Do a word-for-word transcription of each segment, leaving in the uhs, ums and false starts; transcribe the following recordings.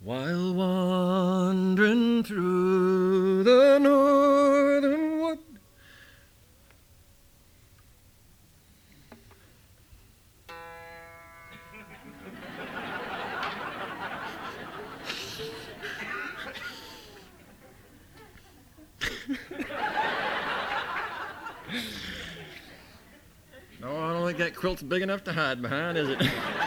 While wandering through the northern wood, no, I don't think that quilt's big enough to hide behind, is it?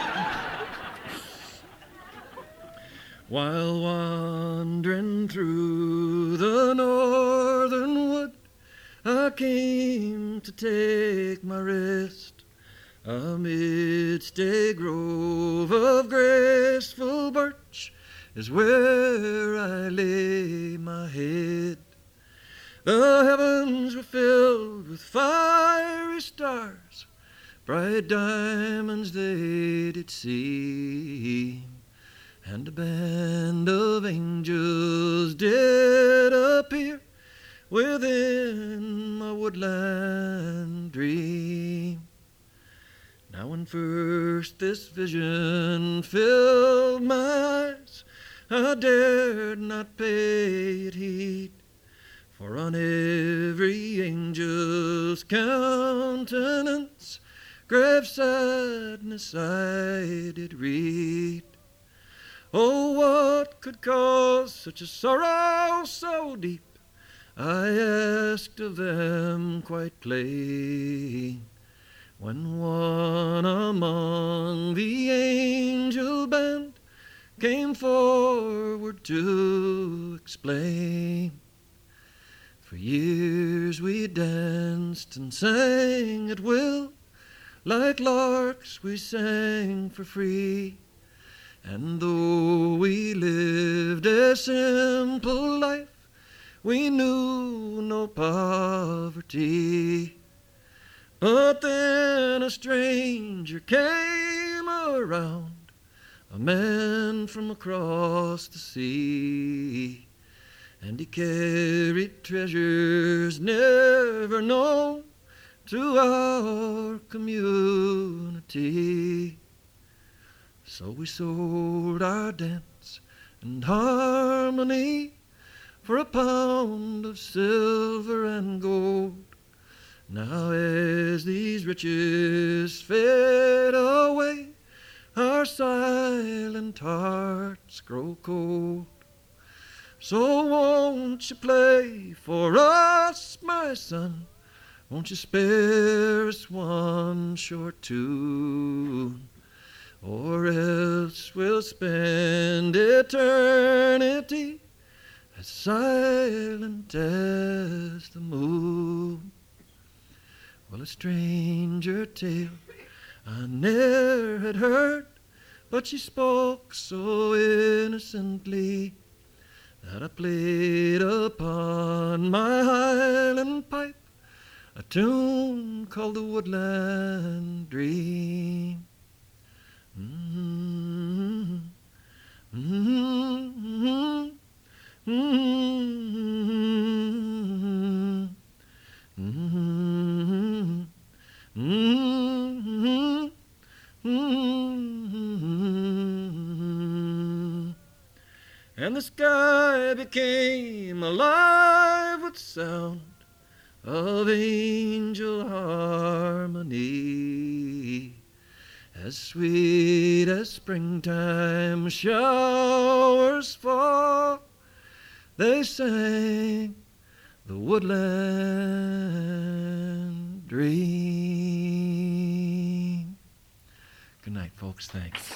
While wandering through the northern wood, I came to take my rest amidst a grove of graceful birch is where I lay my head. The heavens were filled with fiery stars, bright diamonds they did seem, and a band of angels did appear within my woodland dream. Now when first this vision filled my eyes, I dared not pay it heed, for on every angel's countenance grave sadness I did read. Oh, what could cause such a sorrow so deep? I asked of them quite plain, when one among the angel band came forward to explain. For years we danced and sang at will, like larks we sang for free. And though we lived a simple life, we knew no poverty. But then a stranger came around, a man from across the sea, and he carried treasures never known to our community. So we sold our dance and harmony for a pound of silver and gold. Now as these riches fade away, our silent hearts grow cold. So won't you play for us, my son? Won't you spare us one short tune? Or else we'll spend eternity as silent as the moon. Well, a stranger tale I ne'er had heard, but she spoke so innocently that I played upon my highland pipe a tune called the Woodland Dream. Mm-hmm. Mm-hmm. Mm-hmm. Mm-hmm. Mm-hmm. Mm-hmm. And the sky became alive with sound of angel harmony, as sweet as springtime showers fall. They sang the Woodland Dream. Good night, folks. Thanks.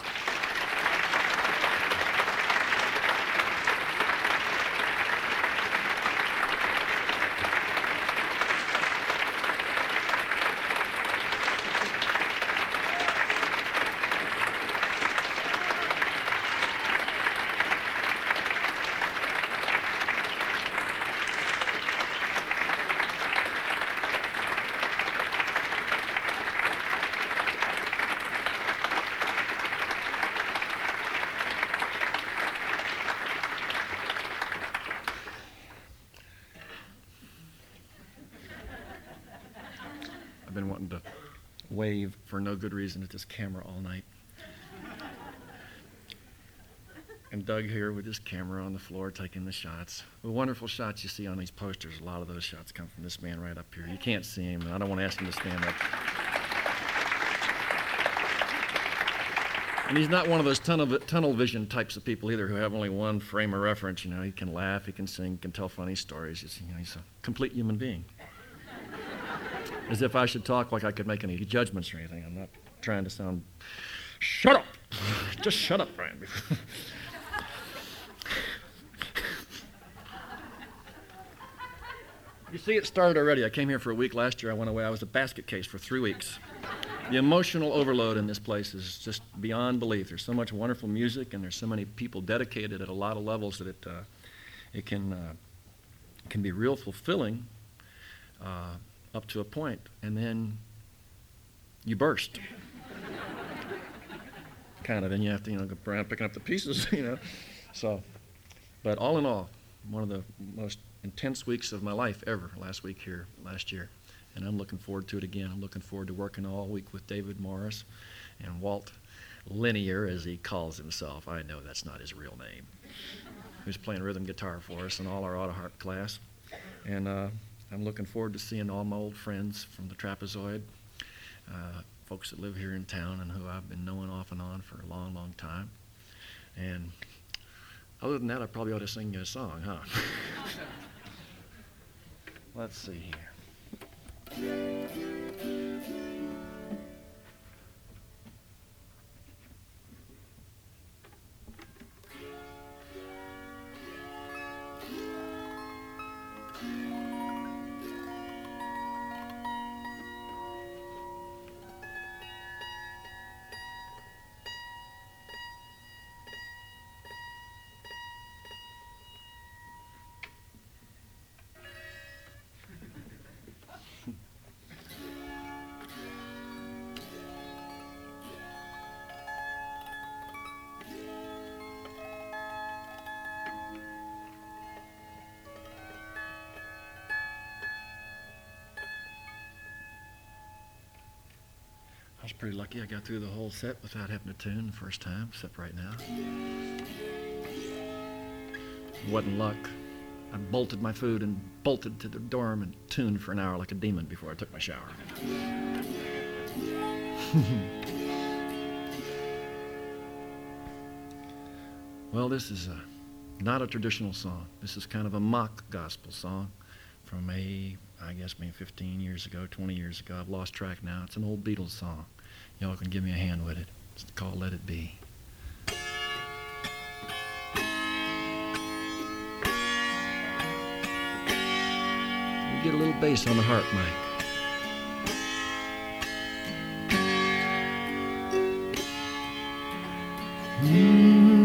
I've been wanting to wave for no good reason at this camera all night. And Doug here with his camera on the floor taking the shots. The wonderful shots you see on these posters, a lot of those shots come from this man right up here. You can't see him, and I don't want to ask him to stand up. And he's not one of those tunnel, tunnel vision types of people either who have only one frame of reference. You know, he can laugh, he can sing, he can tell funny stories. He's, you know, he's a complete human being. As if I should talk like I could make any judgments or anything. I'm not trying to sound, shut up! Just shut up, Brian. You see, it started already. I came here for a week last year. I went away. I was a basket case for three weeks. The emotional overload in this place is just beyond belief. There's so much wonderful music, and there's so many people dedicated at a lot of levels that it uh, it can uh, can be real fulfilling uh, up to a point, and then you burst. Kind of, and you have to, you know, go around picking up the pieces, you know. So, but all in all, one of the most intense weeks of my life ever last week here, last year. And I'm looking forward to it again. I'm looking forward to working all week with David Morris and Walt Linear, as he calls himself. I know that's not his real name. Who's playing rhythm guitar for us in all our auto harp class. And uh, I'm looking forward to seeing all my old friends from the Trapezoid, uh, folks that live here in town and who I've been knowing off and on for a long, long time. And other than that, I probably ought to sing you a song, huh? Let's see here. I was pretty lucky. I got through the whole set without having to tune the first time, except right now. It wasn't luck. I bolted my food and bolted to the dorm and tuned for an hour like a demon before I took my shower. Well, this is a, not a traditional song. This is kind of a mock gospel song from a, I guess maybe fifteen years ago, twenty years ago. I've lost track now. It's an old Beatles song. Y'all can give me a hand with it. It's called Let It Be. We get a little bass on the harp mic. Mm-hmm.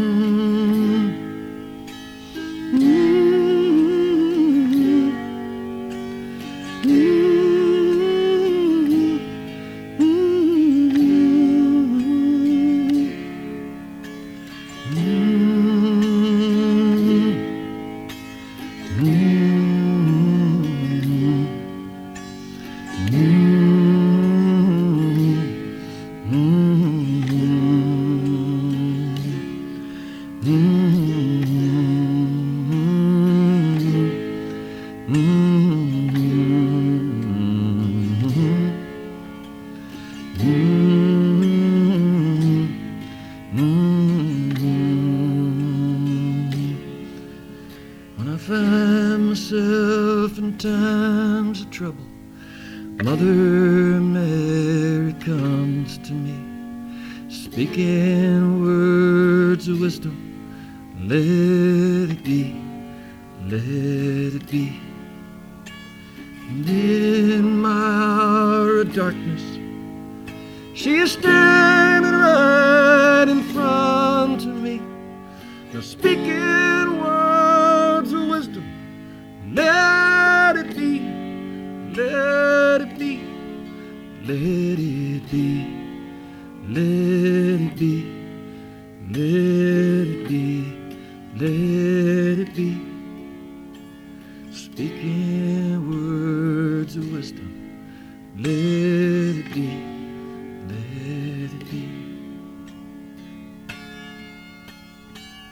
Times of trouble, Mother Mary comes to me, speaking words of wisdom. Let it be, let it be. And in my hour of darkness, she is standing right in front of me, now speaking words of wisdom. Let it be, let it be, let it be, let it be, let it be, let it be. Speaking words of wisdom, let it be, let it be.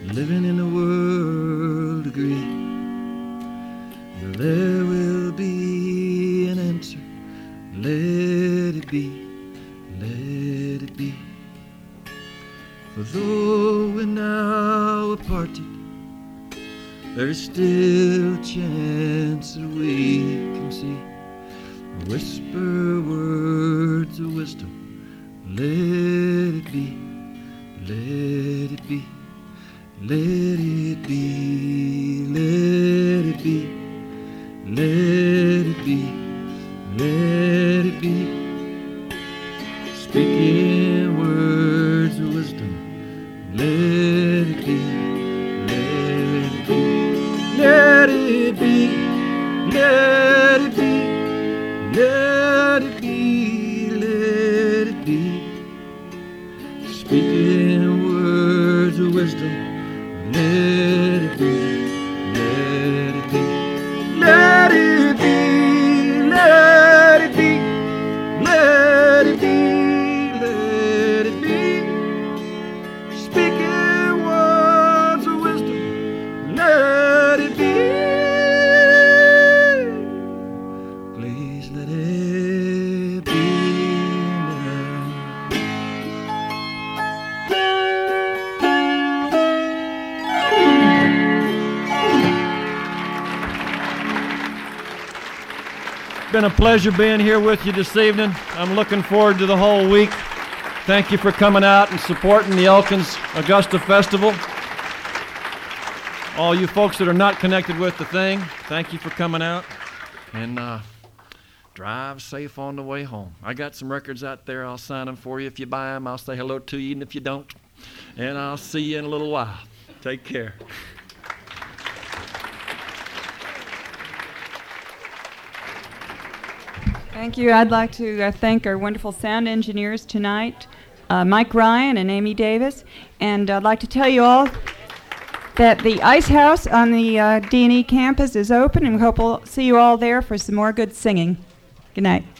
living in the world agree. But there will be an answer. Let it be, let it be. For though we're now parted, there's still a chance that we can see. Whisper words of wisdom. Let it be, let it be, let it be, let it be, let it be, let it be. Speaking words of wisdom. Let it be, let it be, let it be, let it be, let it be, let it be. Speaking words of wisdom. Let it be, let it be, let it be, let it be, let it be, let it be. Speaking words of wisdom. Let it be. Please let it be now. It's been a pleasure being here with you this evening. I'm looking forward to the whole week. Thank you for coming out and supporting the Elkins Augusta Festival. All you folks that are not connected with the thing, thank you for coming out. And uh, drive safe on the way home. I got some records out there. I'll sign them for you. If you buy them, I'll say hello to you, even if you don't. And I'll see you in a little while. Take care. Thank you. I'd like to uh, thank our wonderful sound engineers tonight, uh, Mike Ryan and Amy Davis. And I'd like to tell you all that the Ice House on the uh, D and E campus is open, and we hope we'll see you all there for some more good singing. Good night.